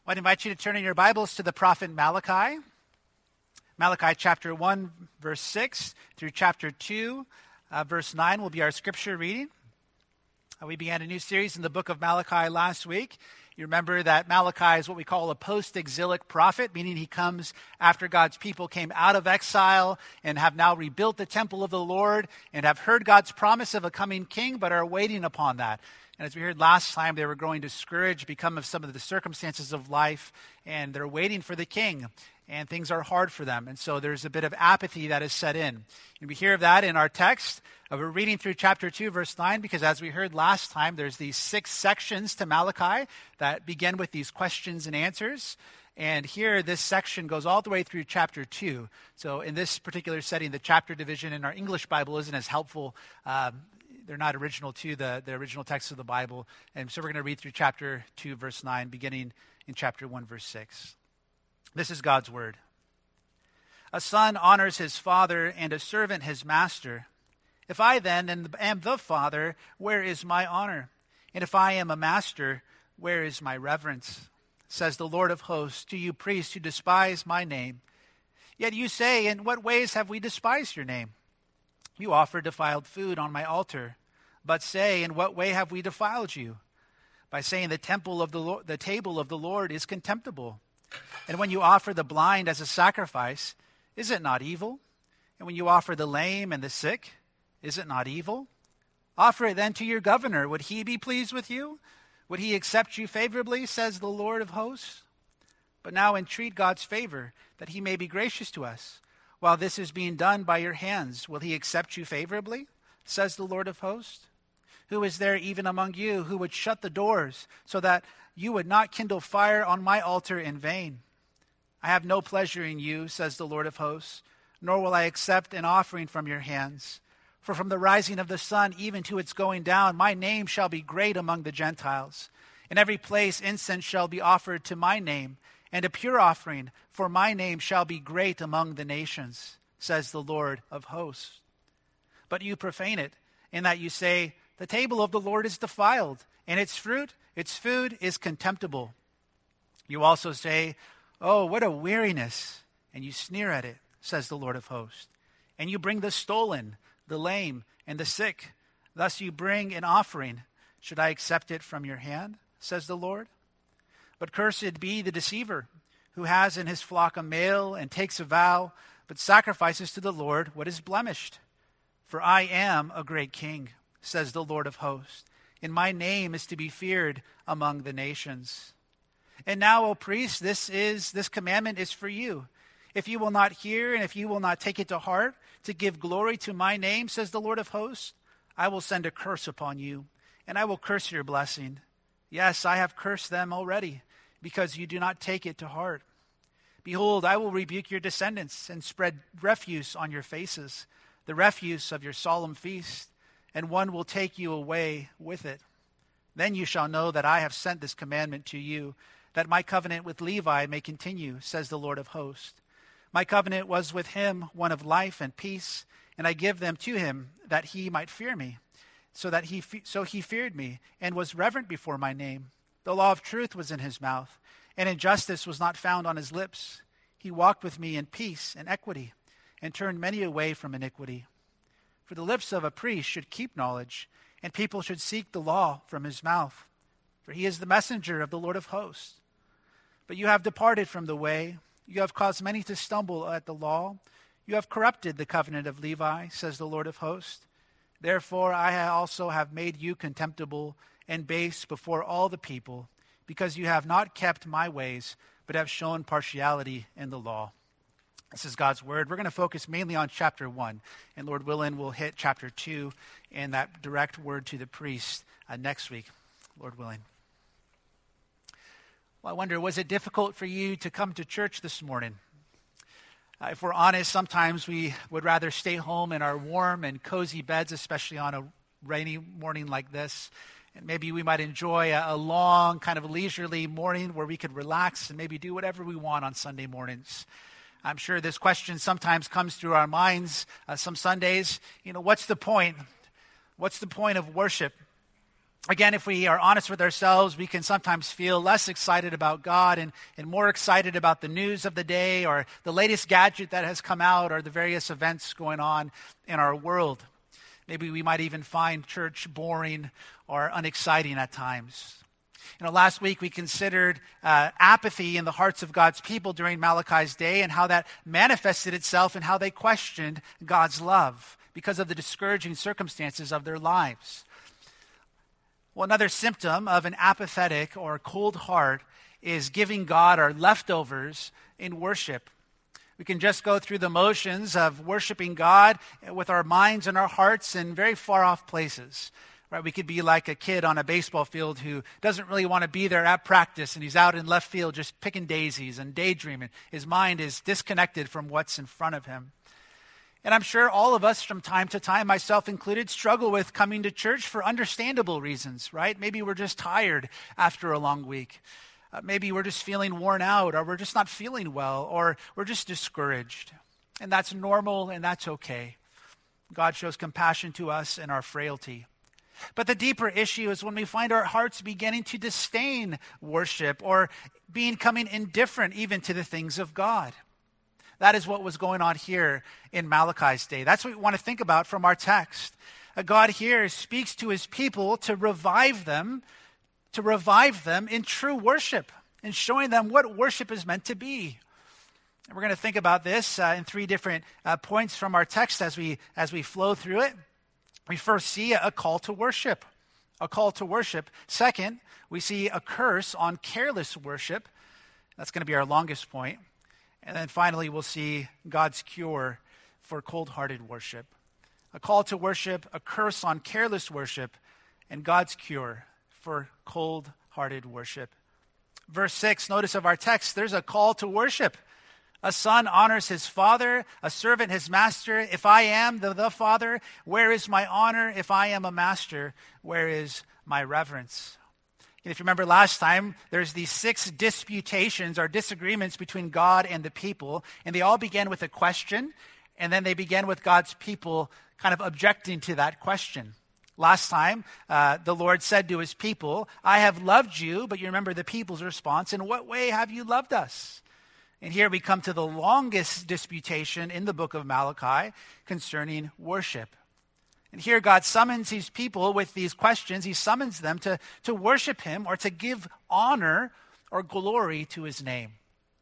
I'd invite you to turn in your Bibles to the prophet Malachi. Malachi chapter 1, verse 6 through chapter 2, verse 9 will be our scripture reading. We began a new series in the book of Malachi last week. You remember that Malachi is what we call a post-exilic prophet, meaning he comes after God's people came out of exile and have now rebuilt the temple of the Lord and have heard God's promise of a coming king, but are waiting upon that. And as we heard last time, they were growing discouraged because of some of the circumstances of life, and they're waiting for the king, and things are hard for them. And so there's a bit of apathy that is set in. And we hear of that in our text. We're reading through chapter 2, verse 9, because as we heard last time, there's these 6 sections to Malachi that begin with these questions and answers. And here, this section goes all the way through chapter 2. So in this particular setting, the chapter division in our English Bible isn't as helpful. They're not original to the original text of the Bible. And so we're going to read through chapter 2, verse 9, beginning in chapter 1, verse 6. This is God's word. A son honors his father, and a servant his master. If I then am the father, where is my honor? And if I am a master, where is my reverence? Says the Lord of hosts to you priests who despise my name. Yet you say, in what ways have we despised your name? You offer defiled food on my altar. But say, in what way have we defiled you? By saying the table of the Lord is contemptible. And when you offer the blind as a sacrifice, is it not evil? And when you offer the lame and the sick, is it not evil? Offer it then to your governor. Would he be pleased with you? Would he accept you favorably, says the Lord of hosts? But now entreat God's favor, that he may be gracious to us. While this is being done by your hands, will he accept you favorably, says the Lord of hosts? Who is there even among you who would shut the doors so that you would not kindle fire on my altar in vain? I have no pleasure in you, says the Lord of hosts, nor will I accept an offering from your hands. For from the rising of the sun even to its going down, my name shall be great among the Gentiles. In every place incense shall be offered to my name, and a pure offering for my name shall be great among the nations, says the Lord of hosts. But you profane it, in that you say, the table of the Lord is defiled, and its food is contemptible. You also say, oh, what a weariness, and you sneer at it, says the Lord of hosts. And you bring the stolen, the lame, and the sick. Thus you bring an offering. Should I accept it from your hand, says the Lord? But cursed be the deceiver, who has in his flock a male and takes a vow, but sacrifices to the Lord what is blemished. For I am a great king, says the Lord of hosts, and my name is to be feared among the nations. And now, O priests, this commandment is for you. If you will not hear, and if you will not take it to heart, to give glory to my name, says the Lord of hosts, I will send a curse upon you, and I will curse your blessing. Yes, I have cursed them already, because you do not take it to heart. Behold, I will rebuke your descendants and spread refuse on your faces, the refuse of your solemn feast, and one will take you away with it. Then you shall know that I have sent this commandment to you, that my covenant with Levi may continue, says the Lord of hosts. My covenant was with him one of life and peace, and I give them to him that he might fear me. So he feared me and was reverent before my name. The law of truth was in his mouth, and injustice was not found on his lips. He walked with me in peace and equity, and turned many away from iniquity. For the lips of a priest should keep knowledge, and people should seek the law from his mouth. For he is the messenger of the Lord of hosts. But you have departed from the way. You have caused many to stumble at the law. You have corrupted the covenant of Levi, says the Lord of hosts. Therefore I also have made you contemptible and base before all the people, because you have not kept my ways, but have shown partiality in the law. This is God's word. We're going to focus mainly on chapter 1, and Lord willing, we'll hit chapter 2 and that direct word to the priest next week, Lord willing. Well, I wonder, was it difficult for you to come to church this morning? If we're honest, sometimes we would rather stay home in our warm and cozy beds, especially on a rainy morning like this. And maybe we might enjoy a long, kind of leisurely morning where we could relax and maybe do whatever we want on Sunday mornings. I'm sure this question sometimes comes through our minds some Sundays. What's the point? What's the point of worship? Again, if we are honest with ourselves, we can sometimes feel less excited about God and more excited about the news of the day or the latest gadget that has come out or the various events going on in our world. Maybe we might even find church boring or unexciting at times. Last week we considered apathy in the hearts of God's people during Malachi's day and how that manifested itself in how they questioned God's love because of the discouraging circumstances of their lives. Well, another symptom of an apathetic or cold heart is giving God our leftovers in worship. We can just go through the motions of worshiping God with our minds and our hearts in very far off places. Right? We could be like a kid on a baseball field who doesn't really want to be there at practice, and he's out in left field just picking daisies and daydreaming. His mind is disconnected from what's in front of him. And I'm sure all of us from time to time, myself included, struggle with coming to church for understandable reasons, right? Maybe we're just tired after a long week. Maybe we're just feeling worn out, or we're just not feeling well, or we're just discouraged. And that's normal, and that's okay. God shows compassion to us in our frailty. But the deeper issue is when we find our hearts beginning to disdain worship or becoming indifferent even to the things of God. That is what was going on here in Malachi's day. That's what we want to think about from our text. God here speaks to his people to revive them in true worship and showing them what worship is meant to be. And we're going to think about this in three different points from our text as we flow through it. We first see a call to worship. A call to worship. Second, we see a curse on careless worship. That's going to be our longest point. And then finally, we'll see God's cure for cold-hearted worship. A call to worship, a curse on careless worship, and God's cure for cold-hearted worship. Verse 6, notice of our text, there's a call to worship. A son honors his father, a servant his master. If I am the father, where is my honor? If I am a master, where is my reverence? And if you remember last time, there's these 6 disputations or disagreements between God and the people, and they all begin with a question, and then they begin with God's people kind of objecting to that question. Last time, the Lord said to his people, I have loved you, but you remember the people's response, in what way have you loved us? And here we come to the longest disputation in the book of Malachi concerning worship. And here God summons his people with these questions. He summons them to worship him or to give honor or glory to his name.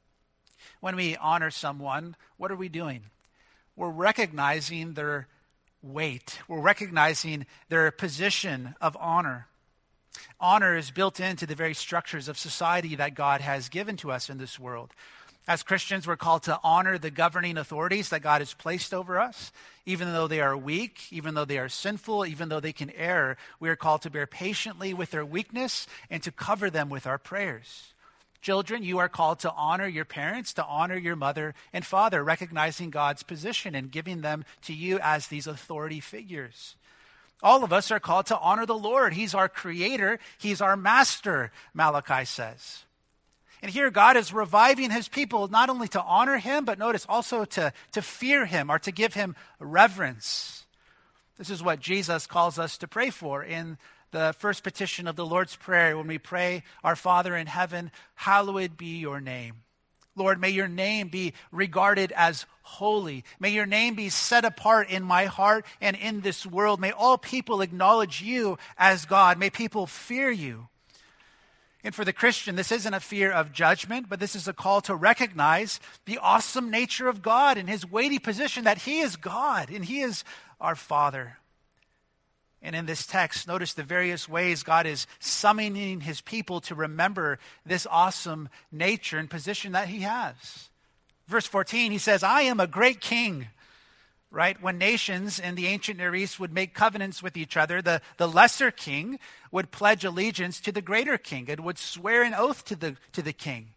When we honor someone, what are we doing? We're recognizing their weight. We're recognizing their position of honor. Honor is built into the very structures of society that God has given to us in this world. As Christians, we're called to honor the governing authorities that God has placed over us. Even though they are weak, even though they are sinful, even though they can err, we are called to bear patiently with their weakness and to cover them with our prayers. Children, you are called to honor your parents, to honor your mother and father, recognizing God's position and giving them to you as these authority figures. All of us are called to honor the Lord. He's our creator. He's our master, Malachi says. And here God is reviving his people not only to honor him, but notice also to fear him or to give him reverence. This is what Jesus calls us to pray for in the first petition of the Lord's Prayer when we pray, Our Father in heaven, hallowed be your name. Lord, may your name be regarded as holy. May your name be set apart in my heart and in this world. May all people acknowledge you as God. May people fear you. And for the Christian, this isn't a fear of judgment, but this is a call to recognize the awesome nature of God and his weighty position that he is God and he is our Father. And in this text, notice the various ways God is summoning his people to remember this awesome nature and position that he has. Verse 14, he says, I am a great king. Right? When nations in the ancient Near East would make covenants with each other, the lesser king would pledge allegiance to the greater king and would swear an oath to the king.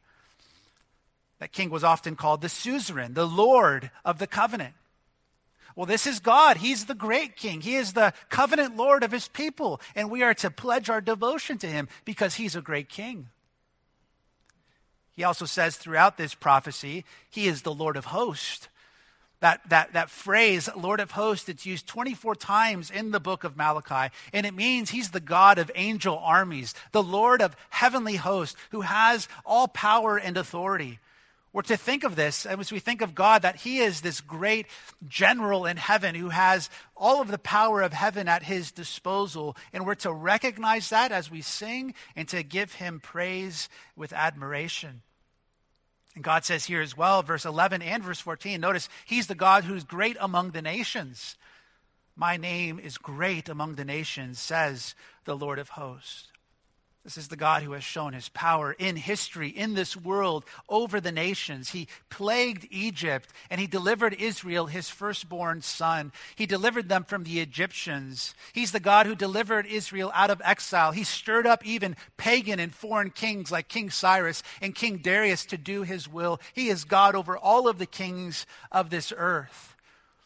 That king was often called the suzerain, the Lord of the covenant. Well, this is God. He's the great king. He is the covenant Lord of his people, and we are to pledge our devotion to him because he's a great king. He also says throughout this prophecy, he is the Lord of hosts. That phrase, Lord of hosts, it's used 24 times in the book of Malachi, and it means he's the God of angel armies, the Lord of heavenly hosts, who has all power and authority. We're to think of this as we think of God, that he is this great general in heaven who has all of the power of heaven at his disposal. And we're to recognize that as we sing and to give him praise with admiration. And God says here as well, verse 11 and verse 14, notice he's the God who's great among the nations. My name is great among the nations, says the Lord of hosts. This is the God who has shown his power in history, in this world, over the nations. He plagued Egypt, and he delivered Israel, his firstborn son. He delivered them from the Egyptians. He's the God who delivered Israel out of exile. He stirred up even pagan and foreign kings like King Cyrus and King Darius to do his will. He is God over all of the kings of this earth.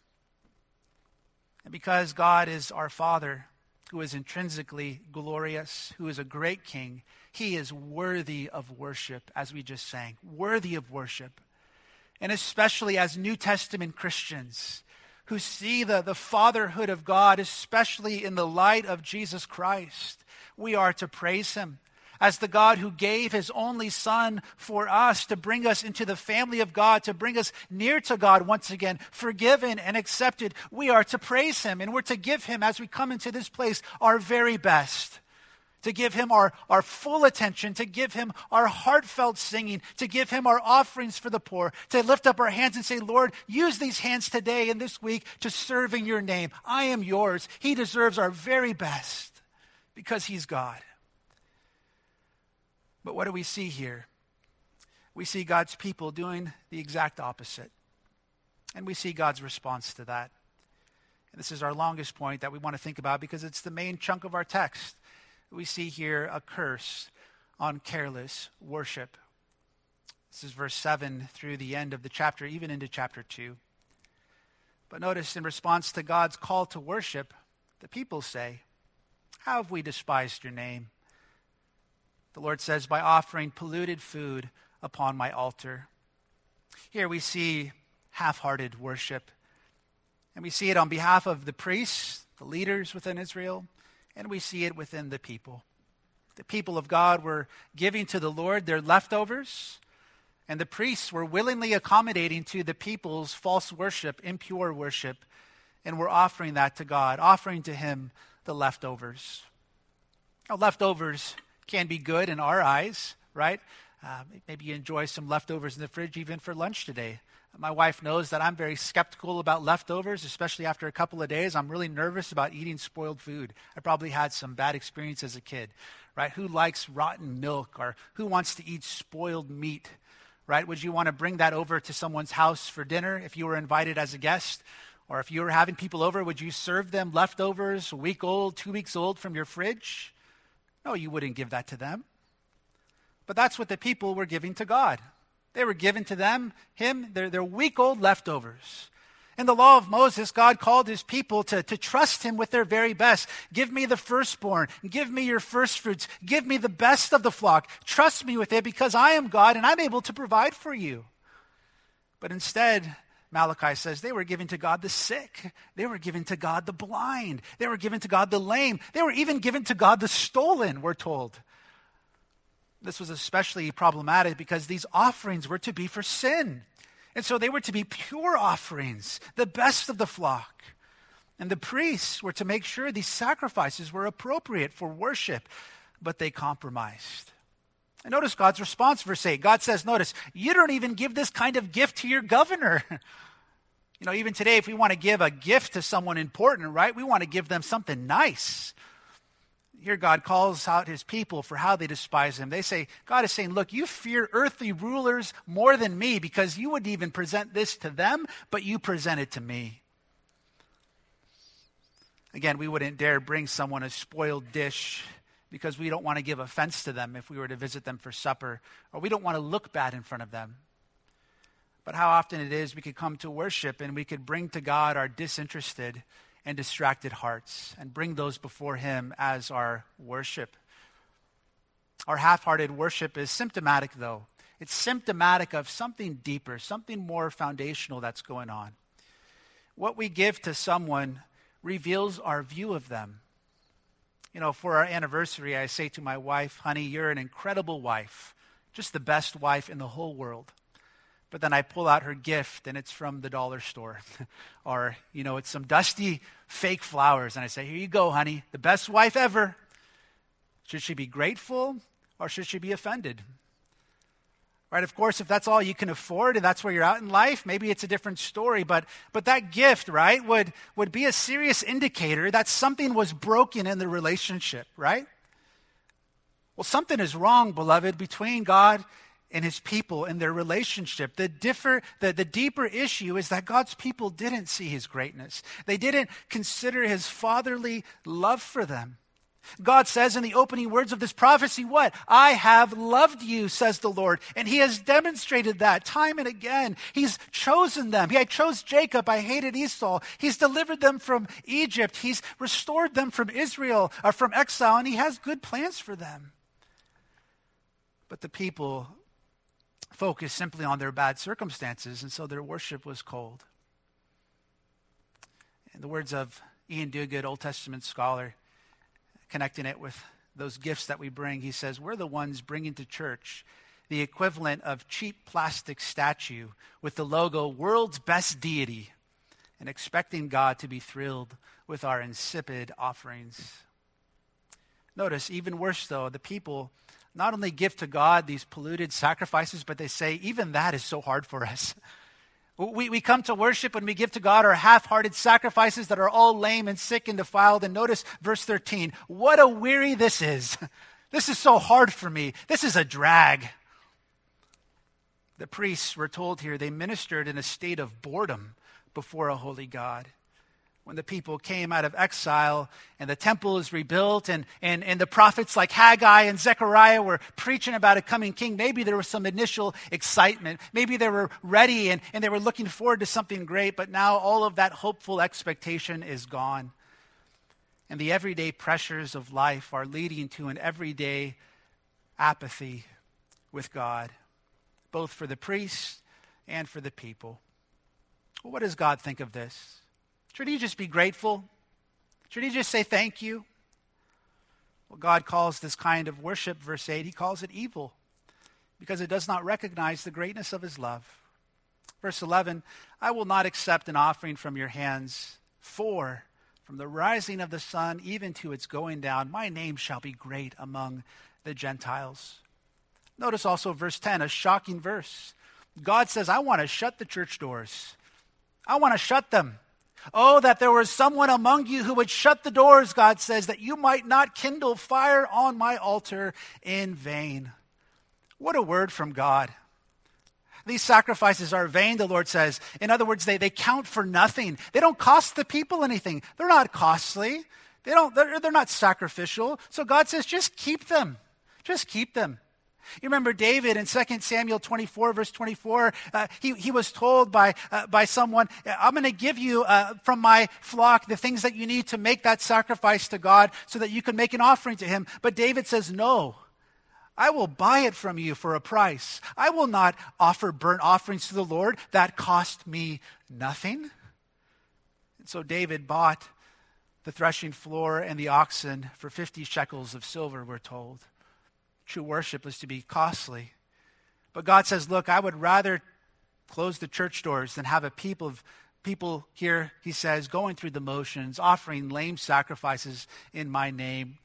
And because God is our Father, who is intrinsically glorious, who is a great king, he is worthy of worship, as we just sang, worthy of worship. And especially as New Testament Christians who see the fatherhood of God, especially in the light of Jesus Christ, we are to praise him as the God who gave his only son for us to bring us into the family of God, to bring us near to God once again, forgiven and accepted. We are to praise him, and we're to give him, as we come into this place, our very best. To give him our full attention, to give him our heartfelt singing, to give him our offerings for the poor, to lift up our hands and say, Lord, use these hands today and this week to serve in your name. I am yours. He deserves our very best because he's God. But what do we see here? We see God's people doing the exact opposite. And we see God's response to that. And this is our longest point that we want to think about because it's the main chunk of our text. We see here a curse on careless worship. This is verse 7 through the end of the chapter, even into chapter 2. But notice in response to God's call to worship, the people say, how have we despised your name? The Lord says, by offering polluted food upon my altar. Here we see half-hearted worship. And we see it on behalf of the priests, the leaders within Israel, and we see it within the people. The people of God were giving to the Lord their leftovers, and the priests were willingly accommodating to the people's false worship, impure worship, and were offering that to God, offering to him the leftovers. Now, leftovers can be good in our eyes, right? Maybe you enjoy some leftovers in the fridge even for lunch today. My wife knows that I'm very skeptical about leftovers, especially after a couple of days. I'm really nervous about eating spoiled food. I probably had some bad experience as a kid, right? Who likes rotten milk, or who wants to eat spoiled meat, right? Would you want to bring that over to someone's house for dinner if you were invited as a guest? Or if you were having people over, would you serve them leftovers, a week old, 2 weeks old from your fridge? No, you wouldn't give that to them. But that's what the people were giving to God. They were giving to him, their week-old leftovers. In the law of Moses, God called his people to trust him with their very best. Give me the firstborn. Give me your first fruits. Give me the best of the flock. Trust me with it because I am God and I'm able to provide for you. But instead, Malachi says they were giving to God the sick. They were giving to God the blind. They were giving to God the lame. They were even giving to God the stolen, we're told. This was especially problematic because these offerings were to be for sin. And so they were to be pure offerings, the best of the flock. And the priests were to make sure these sacrifices were appropriate for worship, but they compromised. And notice God's response, verse 8. God says, notice, you don't even give this kind of gift to your governor. You know, even today, if we want to give a gift to someone important, right, we want to give them something nice. Here God calls out his people for how they despise him. They say, God is saying, look, you fear earthly rulers more than me because you wouldn't even present this to them, but you present it to me. Again, we wouldn't dare bring someone a spoiled dish because we don't want to give offense to them if we were to visit them for supper, or we don't want to look bad in front of them. But how often it is we could come to worship and we could bring to God our disinterested and distracted hearts and bring those before him as our worship. Our half-hearted worship is symptomatic, though. It's symptomatic of something deeper, something more foundational that's going on. What we give to someone reveals our view of them. You know, for our anniversary, I say to my wife, honey, you're an incredible wife, just the best wife in the whole world. But then I pull out her gift, and it's from the dollar store. Or, you know, it's some dusty fake flowers. And I say, here you go, honey, the best wife ever. Should she be grateful, or should she be offended? Right, of course, if that's all you can afford and that's where you're at in life, maybe it's a different story. But that gift, right, would be a serious indicator that something was broken in the relationship, right? Well, something is wrong, beloved, between God and his people in their relationship. The deeper issue is that God's people didn't see his greatness. They didn't consider his fatherly love for them. God says in the opening words of this prophecy, what? I have loved you, says the Lord. And he has demonstrated that time and again. He's chosen them. I chose Jacob. I hated Esau. He's delivered them from Egypt. He's restored them from Israel, or from exile, and he has good plans for them. But the people focused simply on their bad circumstances, and so their worship was cold. In the words of Ian Duguid, Old Testament scholar, connecting it with those gifts that we bring, he says, we're the ones bringing to church the equivalent of cheap plastic statue with the logo world's best deity, and expecting God to be thrilled with our insipid offerings. Notice, even worse though, the people not only give to God these polluted sacrifices, but they say, even that is so hard for us. We come to worship and we give to God our half-hearted sacrifices that are all lame and sick and defiled. And notice verse 13, what a weary this is. This is so hard for me. This is a drag. The priests, we're told here, they ministered in a state of boredom before a holy God. When the people came out of exile and the temple is rebuilt and the prophets like Haggai and Zechariah were preaching about a coming king, maybe there was some initial excitement. Maybe they were ready and they were looking forward to something great, but now all of that hopeful expectation is gone. And the everyday pressures of life are leading to an everyday apathy with God, both for the priests and for the people. Well, what does God think of this? Should he just be grateful? Should he just say thank you? Well, God calls this kind of worship, verse 8, he calls it evil because it does not recognize the greatness of his love. Verse 11, I will not accept an offering from your hands, for from the rising of the sun even to its going down, my name shall be great among the Gentiles. Notice also verse 10, a shocking verse. God says, I want to shut the church doors. I want to shut them. Oh, that there was someone among you who would shut the doors, God says, that you might not kindle fire on my altar in vain. What a word from God. These sacrifices are vain, the Lord says. In other words, they count for nothing. They don't cost the people anything. They're not costly. They're not sacrificial. So God says, just keep them. Just keep them. You remember David in 2 Samuel 24, verse 24, he was told by someone, I'm going to give you from my flock the things that you need to make that sacrifice to God so that you can make an offering to him. But David says, no, I will buy it from you for a price. I will not offer burnt offerings to the Lord. That cost me nothing. And so David bought the threshing floor and the oxen for 50 shekels of silver, we're told. True worship is to be costly. But God says, look, I would rather close the church doors than have a people here, he says, going through the motions, offering lame sacrifices in my name.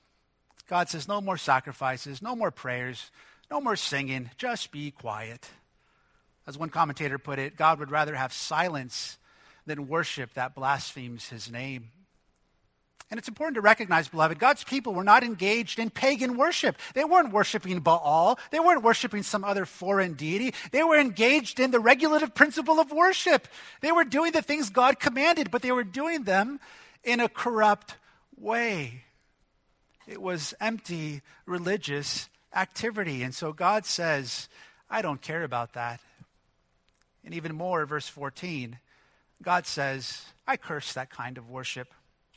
God says, no more sacrifices, no more prayers, no more singing, just be quiet. As one commentator put it, God would rather have silence than worship that blasphemes his name. And it's important to recognize, beloved, God's people were not engaged in pagan worship. They weren't worshiping Baal. They weren't worshiping some other foreign deity. They were engaged in the regulative principle of worship. They were doing the things God commanded, but they were doing them in a corrupt way. It was empty religious activity. And so God says, I don't care about that. And even more, verse 14, God says, I curse that kind of worship.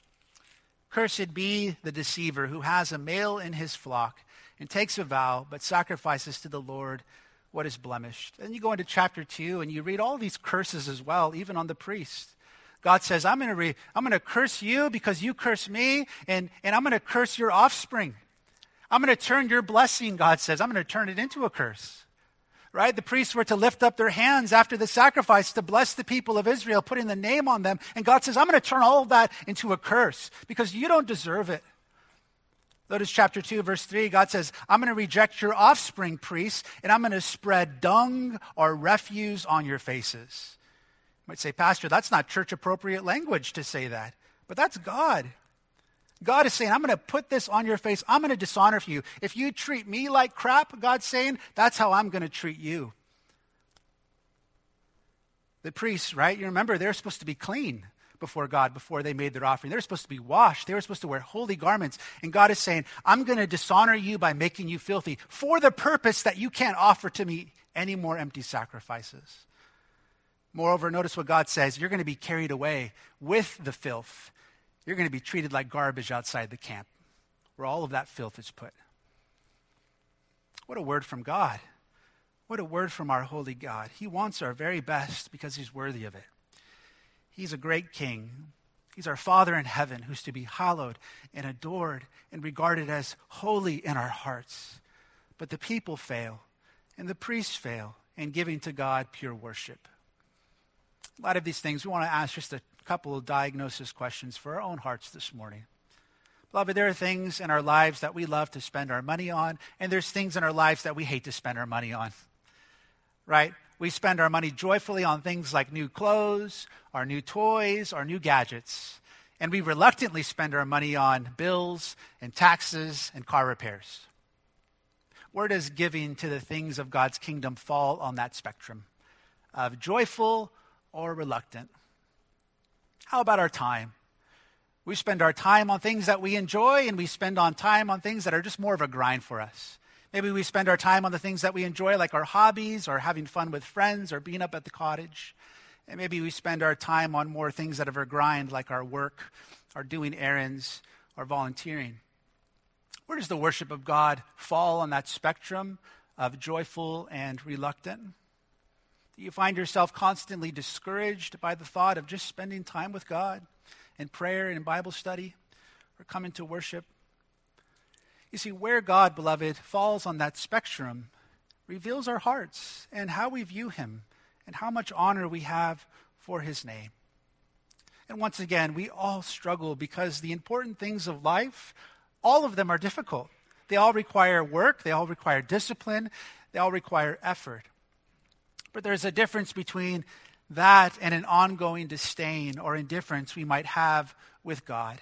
Cursed be the deceiver who has a male in his flock and takes a vow, but sacrifices to the Lord what is blemished. And you go into chapter 2 and you read all these curses as well, even on the priest. God says, I'm going to curse you because you cursed me, and I'm going to curse your offspring. I'm going to turn your blessing, God says, I'm going to turn it into a curse. Right? The priests were to lift up their hands after the sacrifice to bless the people of Israel, putting the name on them. And God says, I'm going to turn all of that into a curse because you don't deserve it. Notice chapter 2, verse 3, God says, I'm going to reject your offspring, priests, and I'm going to spread dung or refuse on your faces. You might say, Pastor, that's not church-appropriate language to say that. But that's God. God is saying, I'm going to put this on your face. I'm going to dishonor you. If you treat me like crap, God's saying, that's how I'm going to treat you. The priests, right? You remember, they're supposed to be clean before God before they made their offering. They're supposed to be washed. They were supposed to wear holy garments. And God is saying, I'm going to dishonor you by making you filthy for the purpose that you can't offer to me any more empty sacrifices. Moreover, notice what God says. You're going to be carried away with the filth. You're going to be treated like garbage outside the camp where all of that filth is put. What a word from God. What a word from our holy God. He wants our very best because he's worthy of it. He's a great king. He's our Father in heaven who's to be hallowed and adored and regarded as holy in our hearts. But the people fail and the priests fail in giving to God pure worship. A lot of these things, we want to ask just a couple of diagnosis questions for our own hearts this morning. Beloved, there are things in our lives that we love to spend our money on, and there's things in our lives that we hate to spend our money on, right? We spend our money joyfully on things like new clothes, our new toys, our new gadgets, and we reluctantly spend our money on bills and taxes and car repairs. Where does giving to the things of God's kingdom fall on that spectrum of joyful or reluctant? How about our time? We spend our time on things that we enjoy, and we spend on time on things that are just more of a grind for us. Maybe we spend our time on the things that we enjoy, like our hobbies or having fun with friends or being up at the cottage. And maybe we spend our time on more things that are a grind, like our work, or doing errands, or volunteering. Where does the worship of God fall on that spectrum of joyful and reluctant? Do you find yourself constantly discouraged by the thought of just spending time with God in prayer and in Bible study or coming to worship? You see, where God, beloved, falls on that spectrum reveals our hearts and how we view him and how much honor we have for his name. And once again, we all struggle because the important things of life, all of them are difficult. They all require work. They all require discipline. They all require effort. But there's a difference between that and an ongoing disdain or indifference we might have with God.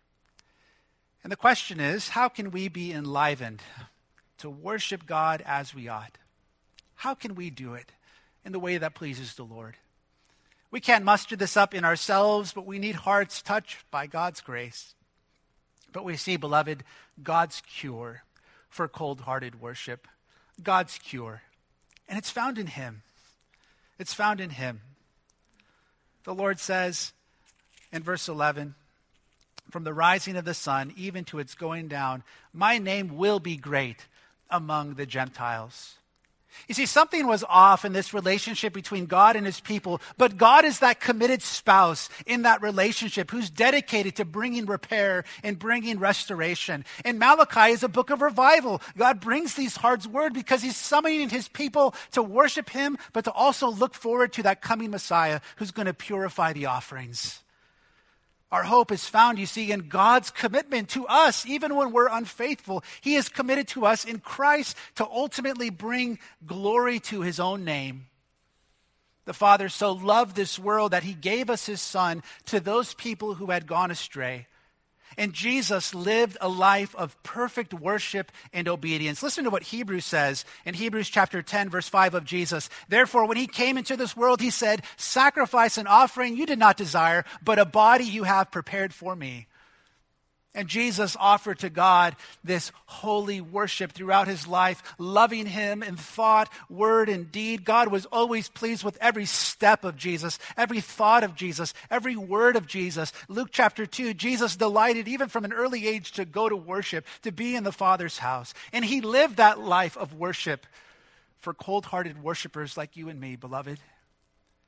And the question is, how can we be enlivened to worship God as we ought? How can we do it in the way that pleases the Lord? We can't muster this up in ourselves, but we need hearts touched by God's grace. But we see, beloved, God's cure for cold-hearted worship. God's cure. And it's found in him. It's found in him. The Lord says in verse 11, from the rising of the sun even to its going down, my name will be great among the Gentiles. You see, something was off in this relationship between God and his people, but God is that committed spouse in that relationship who's dedicated to bringing repair and bringing restoration. And Malachi is a book of revival. God brings these hard words because he's summoning his people to worship him, but to also look forward to that coming Messiah who's going to purify the offerings. Our hope is found, you see, in God's commitment to us, even when we're unfaithful. He is committed to us in Christ to ultimately bring glory to his own name. The Father so loved this world that he gave us his Son to those people who had gone astray. And Jesus lived a life of perfect worship and obedience. Listen to what Hebrews says in Hebrews chapter 10, verse 5 of Jesus. Therefore, when he came into this world, he said, sacrifice and offering you did not desire, but a body you have prepared for me. And Jesus offered to God this holy worship throughout his life, loving him in thought, word, and deed. God was always pleased with every step of Jesus, every thought of Jesus, every word of Jesus. Luke chapter 2, Jesus delighted even from an early age to go to worship, to be in the Father's house. And he lived that life of worship for cold-hearted worshipers like you and me, beloved.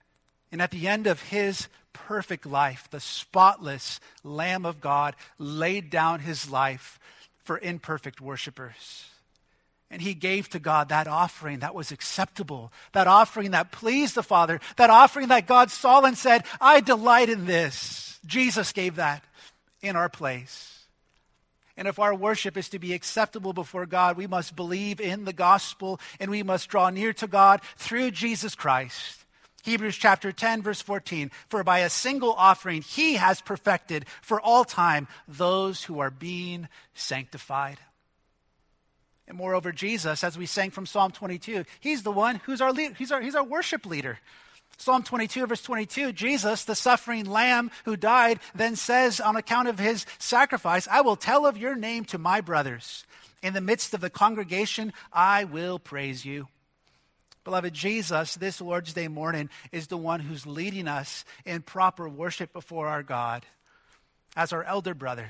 And at the end of his perfect life, the spotless Lamb of God laid down his life for imperfect worshipers. And he gave to God that offering that was acceptable, that offering that pleased the Father, that offering that God saw and said, I delight in this. Jesus gave that in our place. And if our worship is to be acceptable before God, we must believe in the gospel and we must draw near to God through Jesus Christ. Hebrews chapter 10, verse 14, for by a single offering he has perfected for all time those who are being sanctified. And moreover, Jesus, as we sang from Psalm 22, he's the one who's our leader. He's our worship leader. Psalm 22, verse 22, Jesus, the suffering lamb who died, then says on account of his sacrifice, I will tell of your name to my brothers. In the midst of the congregation, I will praise you. Beloved, Jesus, this Lord's Day morning, is the one who's leading us in proper worship before our God as our elder brother.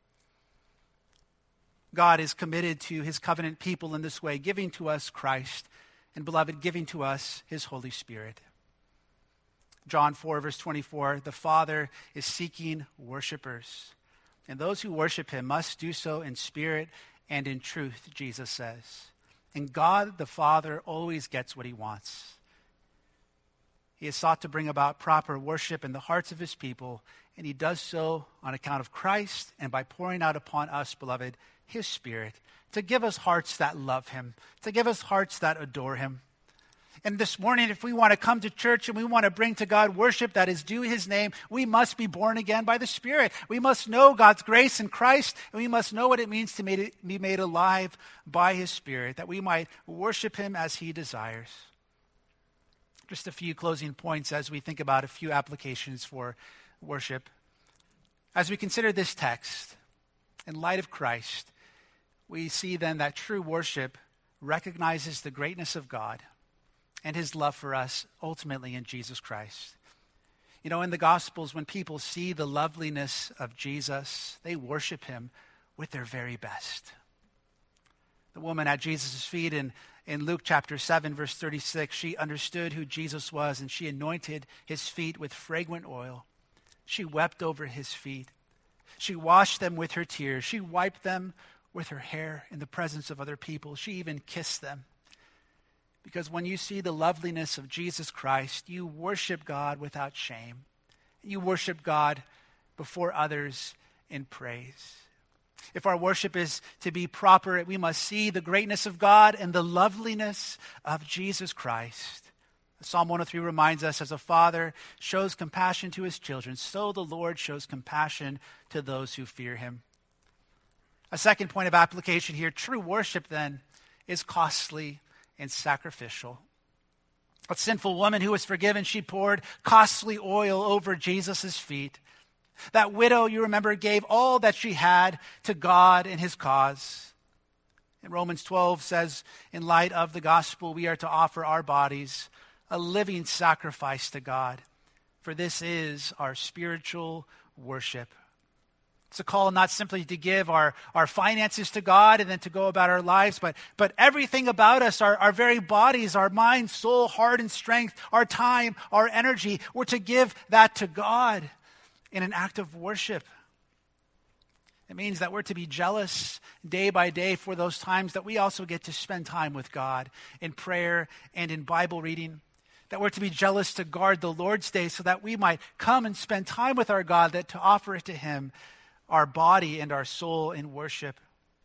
God is committed to his covenant people in this way, giving to us Christ, and beloved, giving to us his Holy Spirit. John 4, verse 24, the Father is seeking worshipers, and those who worship him must do so in spirit and in truth, Jesus says. And God the Father always gets what he wants. He has sought to bring about proper worship in the hearts of his people, and he does so on account of Christ and by pouring out upon us, beloved, his Spirit, to give us hearts that love him, to give us hearts that adore him. And this morning, if we want to come to church and we want to bring to God worship that is due his name, we must be born again by the Spirit. We must know God's grace in Christ, and we must know what it means to be made alive by his Spirit, that we might worship him as he desires. Just a few closing points as we think about a few applications for worship. As we consider this text, in light of Christ, we see then that true worship recognizes the greatness of God and his love for us ultimately in Jesus Christ. You know, in the Gospels, when people see the loveliness of Jesus, they worship him with their very best. The woman at Jesus' feet in Luke chapter 7, verse 36, she understood who Jesus was, and she anointed his feet with fragrant oil. She wept over his feet. She washed them with her tears. She wiped them with her hair in the presence of other people. She even kissed them. Because when you see the loveliness of Jesus Christ, you worship God without shame. You worship God before others in praise. If our worship is to be proper, we must see the greatness of God and the loveliness of Jesus Christ. Psalm 103 reminds us, as a father shows compassion to his children, so the Lord shows compassion to those who fear him. A second point of application here, true worship then is costly and sacrificial. A sinful woman who was forgiven, she poured costly oil over Jesus' feet. That widow, you remember, gave all that she had to God in his cause. And Romans 12 says, in light of the gospel, we are to offer our bodies a living sacrifice to God, for this is our spiritual worship. It's a call not simply to give our finances to God and then to go about our lives, but everything about us, our very bodies, our mind, soul, heart, and strength, our time, our energy, we're to give that to God in an act of worship. It means that we're to be jealous day by day for those times that we also get to spend time with God in prayer and in Bible reading. That we're to be jealous to guard the Lord's Day so that we might come and spend time with our God, that to offer it to him, our body and our soul in worship.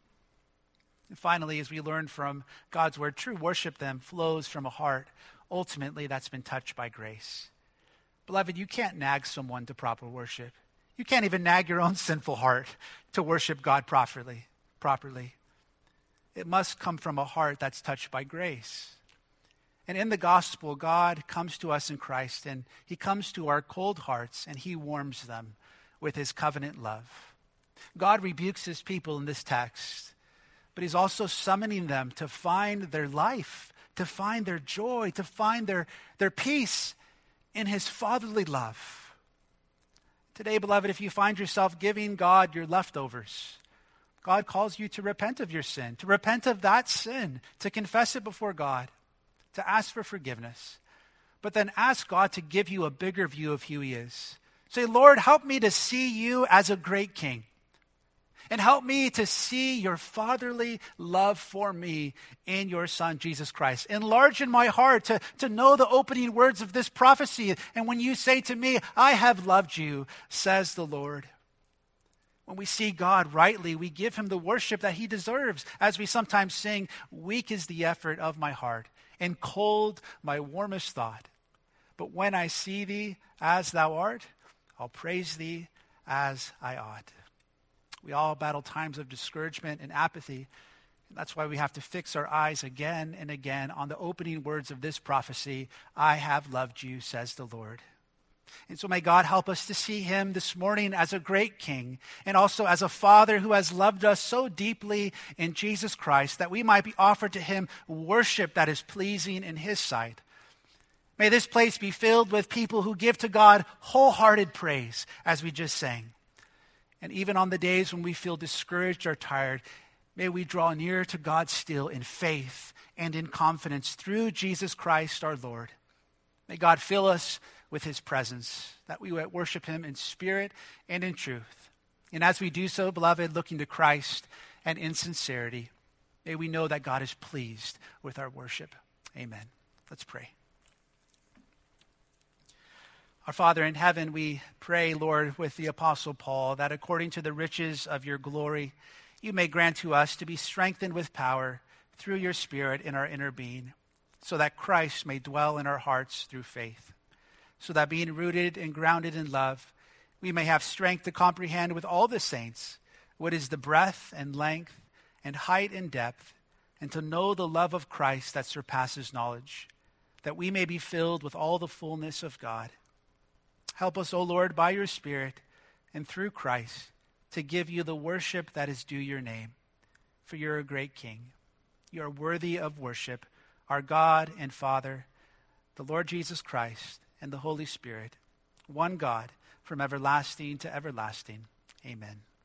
And finally, as we learn from God's word, true worship then flows from a heart, ultimately, that's been touched by grace. Beloved, you can't nag someone to proper worship. You can't even nag your own sinful heart to worship God properly. It must come from a heart that's touched by grace. And in the gospel, God comes to us in Christ, and he comes to our cold hearts, and he warms them with his covenant love. God rebukes his people in this text, but he's also summoning them to find their life, to find their joy, to find their peace in his fatherly love. Today, beloved, if you find yourself giving God your leftovers, God calls you to repent of your sin, to repent of that sin, to confess it before God, to ask for forgiveness. but then ask God to give you a bigger view of who he is. Say, Lord, help me to see you as a great king. And help me to see your fatherly love for me in your Son, Jesus Christ. Enlarge in my heart to know the opening words of this prophecy. And when you say to me, I have loved you, says the Lord. When we see God rightly, we give him the worship that he deserves. As we sometimes sing, weak is the effort of my heart, and cold my warmest thought. But when I see thee as thou art, I'll praise thee as I ought. We all battle times of discouragement and apathy. That's why we have to fix our eyes again and again on the opening words of this prophecy, I have loved you, says the Lord. And so may God help us to see him this morning as a great king and also as a father who has loved us so deeply in Jesus Christ that we might be offered to him worship that is pleasing in his sight. May this place be filled with people who give to God wholehearted praise, as we just sang. And even on the days when we feel discouraged or tired, may we draw near to God still in faith and in confidence through Jesus Christ our Lord. May God fill us with his presence, that we might worship him in spirit and in truth. And as we do so, beloved, looking to Christ and in sincerity, may we know that God is pleased with our worship. Amen. Let's pray. Our Father in heaven, we pray, Lord, with the Apostle Paul, that according to the riches of your glory, you may grant to us to be strengthened with power through your Spirit in our inner being, so that Christ may dwell in our hearts through faith, so that being rooted and grounded in love, we may have strength to comprehend with all the saints what is the breadth and length and height and depth, and to know the love of Christ that surpasses knowledge, that we may be filled with all the fullness of God. Help us, O Lord, by your Spirit and through Christ, to give you the worship that is due your name. For you're a great King. You are worthy of worship, our God and Father, the Lord Jesus Christ, and the Holy Spirit, one God, from everlasting to everlasting. Amen.